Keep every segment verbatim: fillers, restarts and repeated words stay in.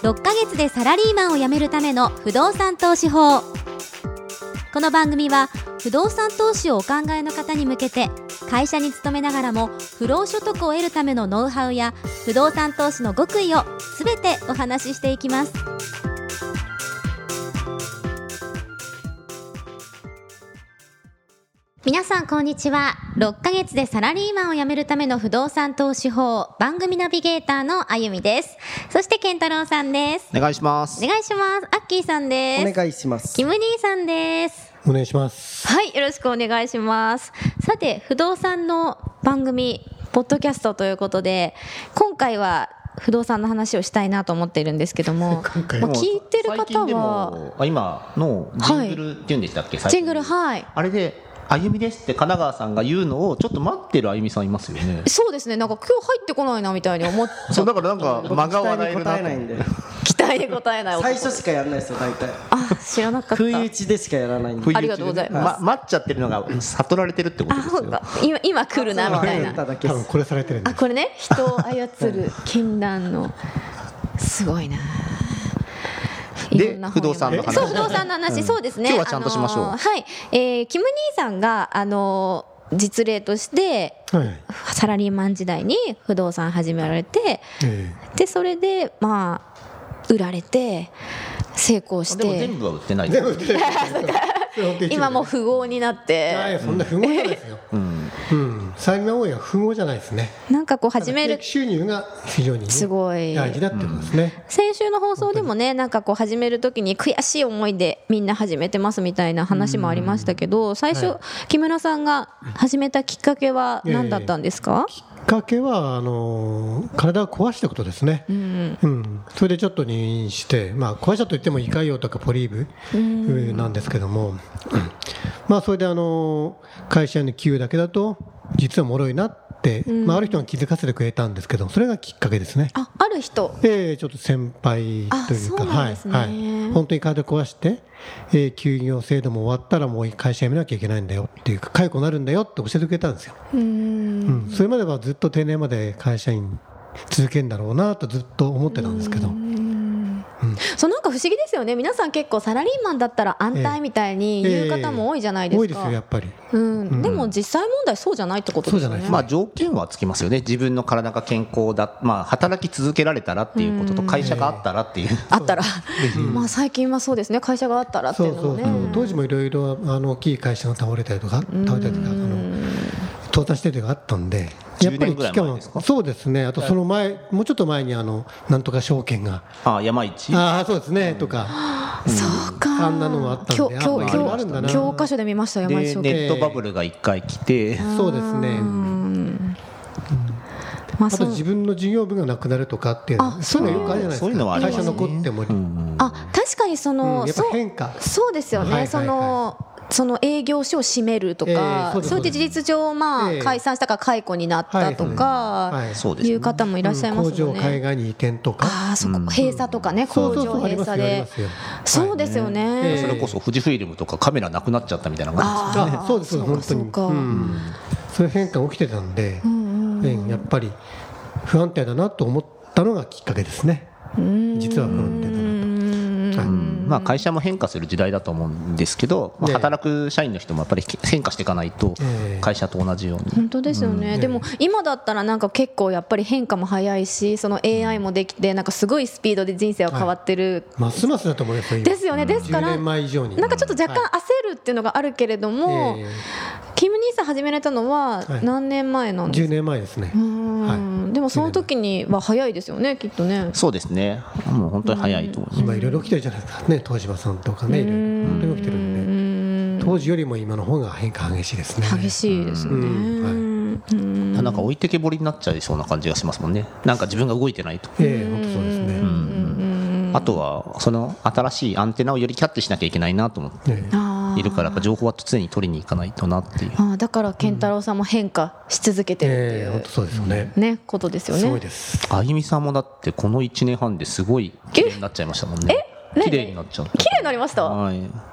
ろっかげつでサラリーマンを辞めるための不動産投資法。この番組は不動産投資をお考えの方に向けて、会社に勤めながらも不労所得を得るためのノウハウや不動産投資の極意をすべてお話ししていきます。皆さんこんにちは。ろっかげつでサラリーマンを辞めるための不動産投資法、番組ナビゲーターのあゆみです。そして健太郎さんです。 お願いします。 お願いします。アッキーさんです。 お願いします。 キム兄さんです。 お願いします。 はい、よろしくお願いします。さて、不動産の番組ポッドキャストということで、今回は不動産の話をしたいなと思っているんですけども、まあ、聞いてる方はあ今のジングルっていうんでしたっけ、 はい、ジングル、はい、 あれであゆみですって神奈川さんが言うのをちょっと待ってるあゆみさんいますよね。 そうですね、なんか今日入ってこないなみたいに思っちゃそうだからなんか間が笑えるなと。 期待に応えないんで。期待に応えない。最初しかやらないですよ大体。 あ、知らなかった。 不意打ちでしかやらないんで。 ありがとうございます。 ま、待っちゃってるのが悟られてるってことですよ。 あ、今今来るなみたいな。 多分これされてるんです。 あ、これね、人を操る禁断のすごいな。 で不動産の話。 そう、不動産の話、うん、そうですね。 今日はちゃんとしましょう。 あのー、はい、えー、キム兄さんがあのー、実例として、はい、サラリーマン時代に不動産始められて、えー、でそれでまあ売られて成功して。 でも全部は売ってない。 全部売ってない今もう富豪になって。 いやいや、そんな富豪じゃないですよ。うんうん、最近の多いは富豪じゃないですね。 なんかこう始める収入が非常に、ね、すごい大事だってことですね、 うん、先週の放送でもね、なんかこう始めるときに悔しい思いでみんな始めてますみたいな話もありましたけど、最初、はい、木村さんが始めたきっかけは何だったんですか？ きっかけはあの体を壊したことですね、うんうん、それでちょっと入院して、まあ、壊したといっても胃潰瘍とかポリーブなんですけども、うん、まあそれであの会社の給与だけだと実は脆いなって、うん、まあ、ある人が気づかせてくれたんですけど、それがきっかけですね。 あ、ある人、 えー、ちょっと先輩というか、はいはい、本当に体壊して、えー、休業制度も終わったらもう会社辞めなきゃいけないんだよっていうか、解雇になるんだよって教えてくれたんですよ。うん、うん、それまではずっと定年まで会社員続けるんだろうなとずっと思ってたんですけど、うんうん、そう、なんか不思議ですよね。皆さん結構サラリーマンだったら安泰みたいに言う方も多いじゃないですか、 えーえー、多いですよやっぱり、 うんうん、でも実際問題そうじゃないってことですよね。 まあ、条件はつきますよね。自分の体が健康だ、まあ、働き続けられたらっていうことと、会社があったらっていう、えー、 あったらまあ最近はそうですね、会社があったらっていうのもね。 そうそうそう、当時もいろいろ大きい会社が倒れたりとか倒れたりとか、あの倒産してるのがあったんで、やっぱり期間はそうですね。あとその前、もうちょっと前にあのなんとか証券が、 あ、山一、 あ、そうですね、うん、とか、 うん、そうか、 あんなのもあったんで、 教教科書で見ました。山一証券、 ネットバブルが一回来て、 そうですね、うん、まあ、あと自分の事業部がなくなるとかっていうの、そういうのよくあるじゃないですか。 そういうのはありますね。 会社残っても、うん、 あ、確かにその、 うん、やっぱ変化、 そ、そうですよね、はいはいはい、そのその営業所を閉めるとか、えー、そうそれで事実上、まあ、えー、解散したか解雇になったとか、はいはい、いう方もいらっしゃいますよね。 工場海外に移転とか、 あ、そこ、うん、閉鎖とかね、工場閉鎖で、そうですよね、はい、 それこそ富士フイルムとかカメラなくなっちゃったみたいな感じですね。 あ、そうです、本当に、うん、そういう変化が起きてたんで、うんうん、やっぱり不安定だなと思ったのがきっかけですね。実は不安定だなと。 うん、まあ、会社も変化する時代だと思うんですけど、まあ、働く社員の人もやっぱり変化していかないと会社と同じように、 本当ですよね、うん、でも今だったらなんか結構やっぱり変化も早いし、その エーアイ もできてなんかすごいスピードで人生は変わってる、 はい、ますますだと思いますよですよね。ですからじゅうねんまえ以上になんかちょっと若干焦るっていうのがあるけれども、はい、キム兄さん始められたのは何年前なんですか？ じゅうねんまえですね。 はい、でもその時には早いですよね、きっとね。 そうですね、もう本当に早いと思います。 今いろいろ起きてるじゃないですかね、東芝さんとかね、いろいろ本当に起きてるんで、当時よりも今の方が変化激しいですね。 激しいですね、うんはい、なんか置いてけぼりになっちゃいそうな感じがしますもんね。なんか自分が動いてないと、 ええ、本当そうですね、うん、 あとはその新しいアンテナをよりキャッチしなきゃいけないなと思って、ええいるから、やっぱ情報は常に取りに行かないとなっていう。 あ、だから健太郎さんも変化し続けてるっていう、 えー、本当そうですよね、 ね、ことですよね。 すごいです。 あゆみさんもだってこのいちねんはんですごい綺麗になっちゃいましたもんね。 え、 綺麗になっちゃった。 綺麗になりました、 はい、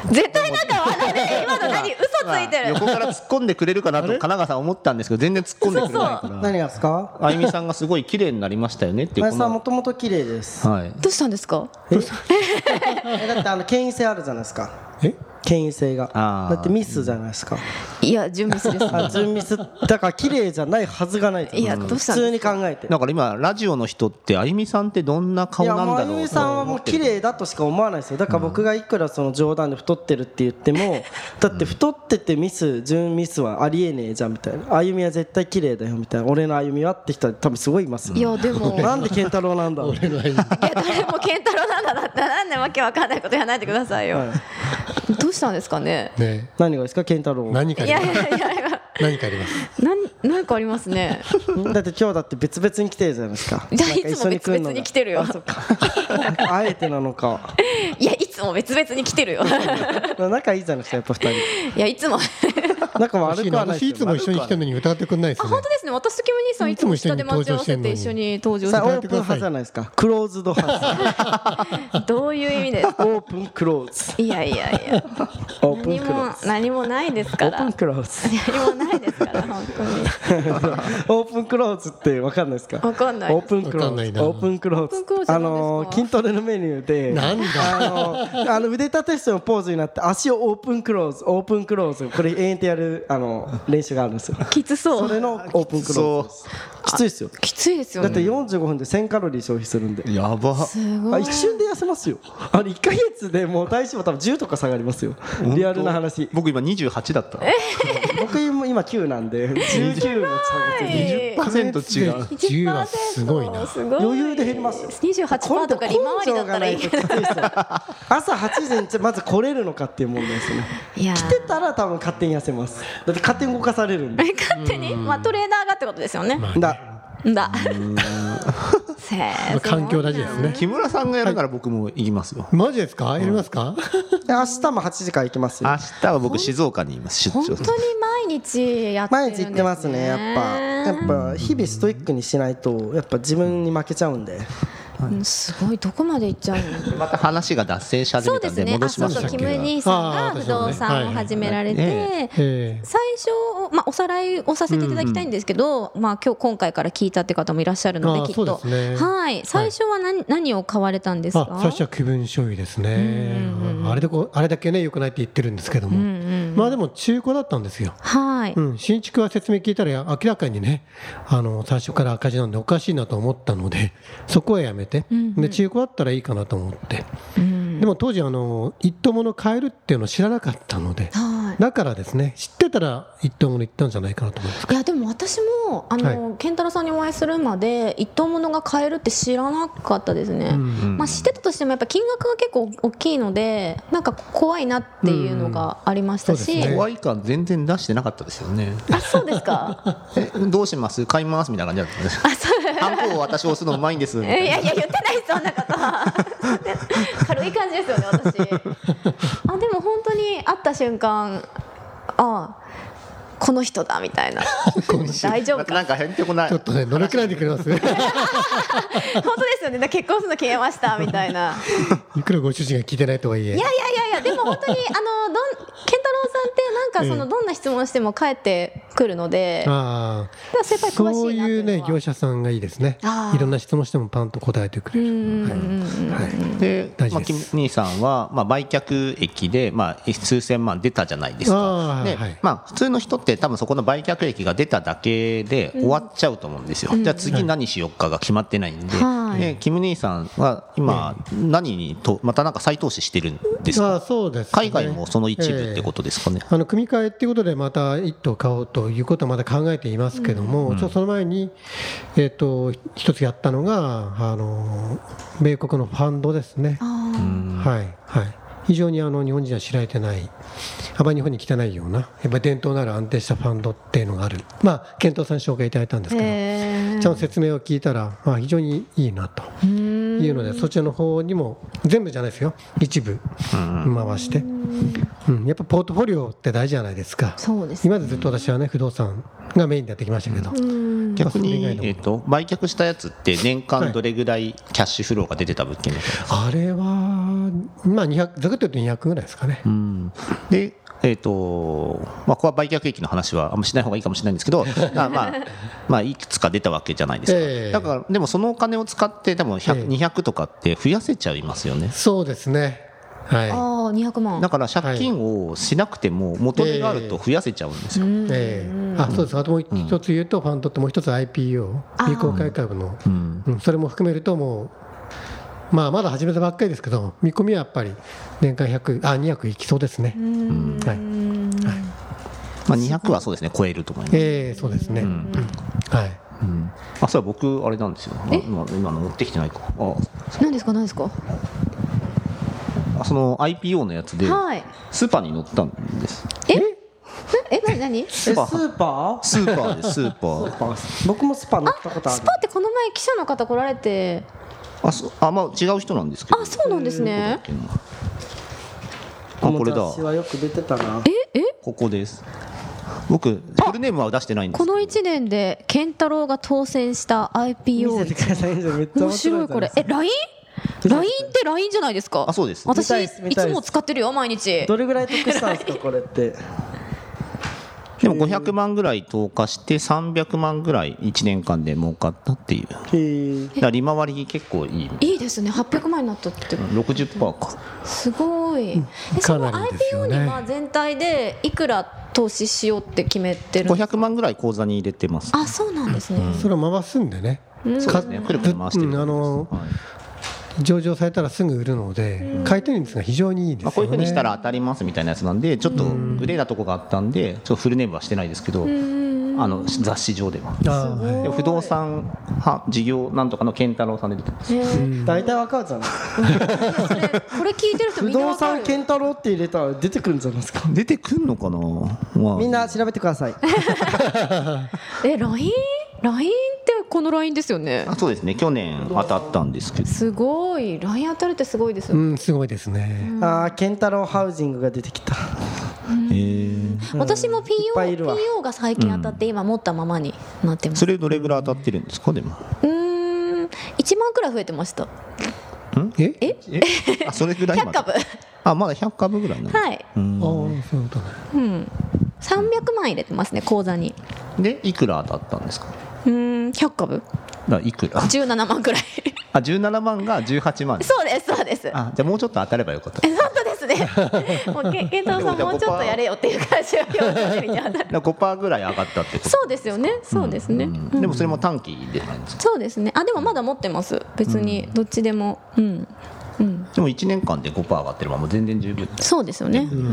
絶対なんか笑って今の何嘘ついてる、 横から突っ込んでくれるかなと神奈川さん思ったんですけど全然突っ込んでくれないから。 何がですか？ あゆみさんがすごい綺麗になりましたよねっていう。 あゆみさんもともと綺麗です。 はい。 どうしたんですか？ えだってあの権威性あるじゃないですか。 え権威性がだってミスじゃないですか。 いや準ミスです、ね、 あ準ミスだから綺麗じゃないはずがない。 いやどうしたんですか？ 普通に考えて。 だから今ラジオの人ってあゆみさんってどんな顔なんだろう。いやあゆみさんはもう綺麗だとしか思わないですよ。だから僕がいくらその冗談で太ってるって言っても、だって太っててミス準ミスはありえねえじゃんみたいな。あゆみは絶対綺麗だよみたいな。俺のあゆみはって人は多分すごいいますよ。 いやでもなんで健太郎なんだろう。 俺のあゆみいや誰も健太郎なんだだったらなんでわけわかんないこと言わないでくださいよ、はい、どうしたんですかね。 ね、 何がですか健太郎。 何かあります。 いやいやいやいや何かあります。 何何かありますね。 だって今日だって別々に来てるじゃないですか。 いやいつも別々に来てるよ。 あ、そっかあえてなのか。 いやいつも別々に来てるよ。 仲いいじゃないですかやっぱふたり。 いやいつも仲悪くはないですよ。 私いつも一緒に来てるのに歌ってくんないですね。 あ本当ですね。私とキム兄さんいつも下で待ち合わせて一緒に登場してオープン派じゃないですか。クローズド派どういう意味ですか？ オープンクローズ。 いやいやいやオープンクローズ。 何も何もないですから。 オープンクローズ。 何もないですから本当に。 オープンクローズって分かんないですか？ 分かんない。 オープンクローズ。オープンクローズ。あの筋トレのメニューでなんだあのあの腕立て伏せのポーズになって足をオープンクローズオープンクローズこれ永遠とやるあの練習があるんですよ。 きつそう。 それのオープンクローズです。きついですよ。 きついですよね。 だってよんじゅうごふんでせんカロリー消費するんで。 やば。 すごい。 一瞬で痩せますよ。あれいっかげつでもう体脂肪多分じゅうとか下がりますよ。リアルな話。 僕今にじゅうはちだった。 僕今きゅうなんでじゅうきゅうも下げてにじゅっパーセント違う。 じゅうはすごいな。 余裕で減りますよ。 にじゅうはちパーセントとか利回りだったらいいけど。 朝はちじにまず来れるのかっていう問題ですね。 いや来てたら多分勝手に痩せます。だって勝手に動かされるんで。 勝手にまあトレーダーがってことですよね。 だだ環境大事ですね。 木村さんがやるなら僕も行きますよ。 マジですか？やりますか？ 明日もはちじから行きますよ。 明日は僕静岡にいます。出張。 本当に毎日やってるんですね。 毎日行ってますね。やっぱやっぱ日々ストイックにしないとやっぱ自分に負けちゃうんで。 うん、すごいどこまで行っちゃうの。 また話が脱線し始めたんで戻しましょう。 キム兄さんが不動産を始められて、最初、まあ、おさらいをさせていただきたいんですけど、うんまあ、今日今回から聞いたって方もいらっしゃるのできっと、ね、はい、最初は 何,、はい、何を買われたんですか？ あ最初は気分所有ですね。あれでこあれだけね良くないって言ってるんですけども、うんうん、まあでも中古だったんですよ。 はい、 うん、新築は説明聞いたら明らかにねあの最初から赤字なんでおかしいなと思ったのでそこはやめて、うんうん、で中古だったらいいかなと思って、うん、でも当時あの一等物買えるっていうのを知らなかったので、はい、だからですね知ってたら一等物行ったんじゃないかなと思います。 いやでも私もあの、はい、健太郎さんにお会いするまで一等物が買えるって知らなかったですね、うんうんまあ、知ってたとしてもやっぱ金額が結構大きいのでなんか怖いなっていうのがありましたし、 うんね、怖い感全然出してなかったですよね。 あそうですかえどうします買いますみたいな感じだったんです。あそうハンコを私押すのうまいんですみたいな。 いやいや言ってないそんなことは軽い感じですよね私。あでも本当に会った瞬間あこの人だみたいな大丈夫かなんか変ってこないちょっとね乗り切らないでくれますね本当ですよね結婚するの決めましたみたいないくらご主人が聞いてないとはいえいやいやいやいやでも本当にあのどん健太郎さんってなんかそのどんな質問しても返ってくるので、 あ先輩詳しいなそういうね業者さんがいいですね。いろんな質問してもパンと答えてくれる。 で、まあ、キム兄さんは、まあ、売却益で、まあ、数千万出たじゃないですか。で、はいまあ、普通の人って多分そこの売却益が出ただけで終わっちゃうと思うんですよ、うん、じゃあ次何しようかが決まってないんで、はい、でキム兄さんは今何にとまたなんか再投資してるんですか？ あそうですね、 海外もその一部ってことですかね。 えー、あの組み替えっていうことでまた一棟買おうということはまだ考えていますけども、うん、ちょっとその前に、えー、と一つやったのがあの米国のファンドですね。はいはい非常にあの日本人は知られてないあまり日本に来てないようなやっぱり伝統のある安定したファンドっていうのがある、まあ、検討さんに紹介いただいたんですけどちゃんと説明を聞いたら、まあ、非常にいいなというのでそちらの方にも全部じゃないですよ一部回して、うん、やっぱポートフォリオって大事じゃないですか。 そうですね、 今までずっと私はね不動産がメインでやってきましたけど、 逆に、えー、と売却したやつって年間どれぐらいキャッシュフローが出てた物件ですか？ あれはまあにひゃくざくっと言うとにひゃくぐらいですかね。 うん、でえーとまあ、ここは売却益の話はあんましない方がいいかもしれないんですけどまあ、まあ、まあいくつか出たわけじゃないですか、えー、だからでもそのお金を使って多分ひゃく、えー、にひゃくとかって増やせちゃいますよね。 そうですね、はい、 あにひゃくまんだから借金をしなくても元手があると増やせちゃうんですよ、 えーえー、あそうです。あともう一つ言うと、うん、ファンドってもう一つ アイピーオー 未公開株の、うんうん、それも含めるともうまあ、まだ始めたばっかりですけど見込みはやっぱり年間ひゃくあにひゃくいきそうですね。うんはいはいまあ、にひゃくはそうですね超えると思います。 えー、そうですね、うんはいうん、あそれは僕あれなんですよ。あ 今, 今の持ってきてないか。あ何ですか何ですか。 あその アイピーオー のやつでスーパーに載ったんです。 ええ何何スーパースーパースーパーですスーパー僕もスーパー乗ったことある。 スパってこの前記者の方来られてあそあまあ違う人なんですけど。 あそうなんですね。 あこれだ。 私はよく出てたな。 ええここです。僕フルネームは出してないんです。 このいちねんで健太郎が当選した アイピーオー見せてください。めっちゃ面白い。 面白いこれ。え ライン？ライン って ライン じゃないですか。 あそうです。 私いつも使ってるよ毎日。 どれぐらい得したんですかこれって。 でもごひゃくまんぐらい投下してさんびゃくまんぐらいいちねんかんで儲かったっていう。へえ。利回り結構いい。 いいですね。はっぴゃくまんになったって。 ろくじゅっパーセント か。 すごい。えその アイピーオー には全体でいくら投資しようって決めてるんですか。 ごひゃくまんぐらい口座に入れてます。 あそうなんですね。 それを回すんでね。 そうですね。くるくる回してる。 あの上場されたらすぐ売るので買い取り率が非常にいいですよね。 こういうふうにしたら当たりますみたいなやつなんでちょっとグレーなとこがあったんでちょっとフルネームはしてないですけどあの雑誌上ではで不動産事業なんとかの健太郎さんで出てます。 大体わかるじゃないこれ聞いてる人みんなわかる。 不動産健太郎って入れたら出てくるんじゃないですか。 出てくんのかな、まあ、 みんな調べてくださいえ ライン？ライン ってこの ライン ですよね。 あそうですね去年当たったんですけどすごい ライン 当たるってすごいですよ、 うんすごいですね、 うん、あ健太郎ハウジングが出てきた、 うん、私も ピーオー, ピーオーが最近当たって今持ったままになってます、 うん、それどれぐらい当たってるんですか。でもうーんいちまんくらい増えてました。んえええあそれぐらいひゃくかぶあまだひゃくかぶぐらいなんです。 はいうんあそういうことね、 うん、さんびゃくまん入れてますね口座に。 でいくら当たったんですか。 うーんひゃくかぶだいくらじゅうななまんくらいあじゅうななまんがじゅうはちまん。 そうですそうです。 あじゃあもうちょっと当たればよかった。 え本当ですねもうけ健太郎さんもうちょっとやれよっていう感じが表情にあるごパーセント ぐらい上がったってこと。 そうですよねそうですね、うんうん、でもそれも短期でないんですか。 そうですね。あでもまだ持ってます別にどっちでも、うんうん、 でもいちねんかんで ごパーセント 上がってればもう全然十分。 そうですよね、うんうんうん、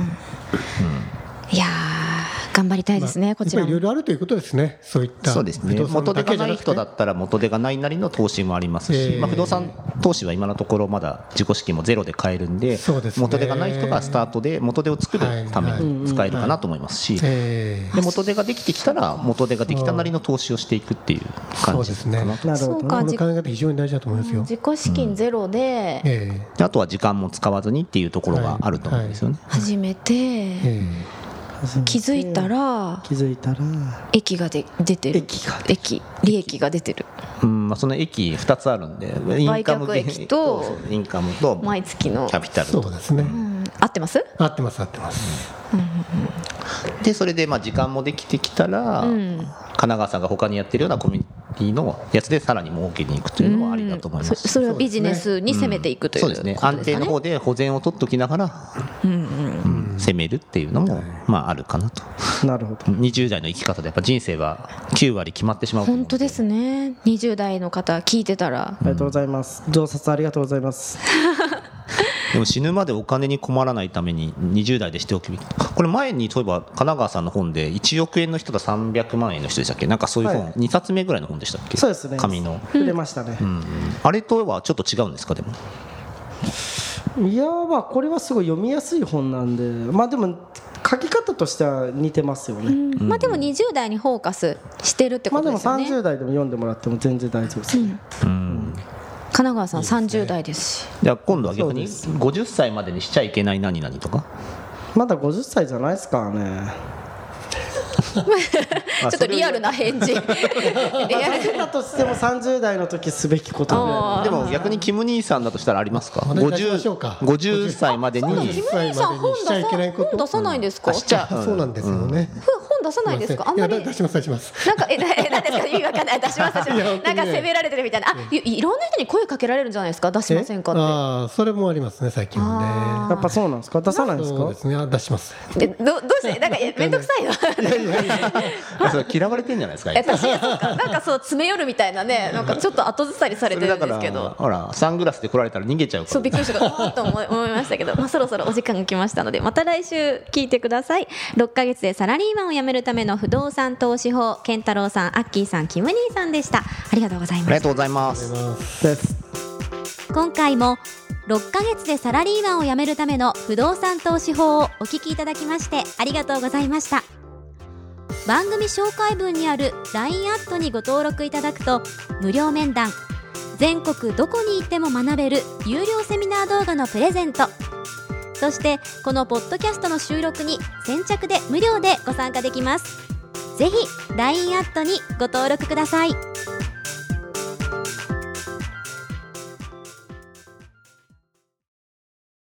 いや頑張りたいですね、まあ、こちらもいろいろあるということですね。そういったそうですね元手がない人だったら元手がないなりの投資もありますし、えーまあ、不動産投資は今のところまだ自己資金もゼロで買えるん で, で、ね、元手がない人がスタートで元手を作るために使えるかなと思いますし、で元手ができてきたら元手ができたなりの投資をしていくっていう感じかなと。 そうか、 この考え方非常に大事だと思いますよ。 自己資金ゼロで、うんえー、であとは時間も使わずにっていうところがあると思うんですよね、 はいはい、初めて、えー気づいたら気づいたら益がで出てる益が益利益が出てる、 うんまあ、その益ふたつあるんで売却益とインカムと毎月のキャピタルそうですね、うん、 合ってます合ってます合ってます、 うんうんうん、でそれでまあ時間もできてきたら、うん、神奈川さんが他にやってるようなコミュニティのやつでさらに儲けに行くというのもありだと思います、 うん、そ, それはビジネスに攻めていくという、 そうですね、安定の方で保全を取っときながら、うんうんうん、攻めるっていうのもまああるかなと。 なるほど。 にじゅう代の生き方でやっぱ人生はきゅうわり決まってしまうと思う。 本当ですね。にじゅう代の方聞いてたら、 ありがとうございます。増刷ありがとうございますでも死ぬまでお金に困らないためににじゅう代でしておくべき。これ前にそういえば神奈川さんの本でいちおくえんの人とさんびゃくまんえんの人でしたっけ。なんかそういう本、はい、にさつめぐらいの本でしたっけ。 そうですね、 紙の売れましたね、 うんうん、あれとはちょっと違うんですか。でもいやまあこれはすごい読みやすい本なんで、まあでも書き方としては似てますよね、 うん、まあでもにじゅう代にフォーカスしてるってことですよね。 まあでもさんじゅう代でも読んでもらっても全然大丈夫ですね、うんうん、 神奈川さんさんじゅう代ですし、 じゃあ今度は逆にごじゅっさいまでにしちゃいけない何々とか。 まだごじゅっさいじゃないですからねちょっとリアルな返事。リアルだとしてもさんじゅう代の時すべきことぐらい。 でも逆にキム兄さんだとしたらありますか？ごじゅうさいまでに。 キム兄さん本出さないんですか？ そうなんですよね。 本出さないですか？あんまり出します出します。 なんかえなんですか？意味わかんない。出します出します。なんか責められてるみたいな。あ、いろんな人に声かけられるんじゃないですか？出しませんかって。 ああ、それもありますね最近はね。やっぱそうなんですか？出さないんですか？ そうですね。出します。 えどどうしてなんか面倒くさいの？ いやいやいや。それ嫌われてんじゃないですか？ え、確かになんかそう詰め寄るみたいなね、なんかちょっと後ずさりされてるんですけど。 ほらサングラスで来られたら逃げちゃうから。 そうびっくりしたかと思い思いましたけど、まあそろそろお時間が来ましたので、また来週聞いてください。ろっかげつでサラリーマンを辞めるための不動産投資法、健太郎さん、アッキーさん、キム兄さんでした。ありがとうございました。 ありがとうございます。 今回もろっかげつでサラリーマンを辞めるための不動産投資法をお聞きいただきましてありがとうございました。番組紹介文にある ライン アットにご登録いただくと無料面談、全国どこに行っても学べる有料セミナー動画のプレゼント、そしてこのポッドキャストの収録に先着で無料でご参加できます。ぜひ ライン アットにご登録ください。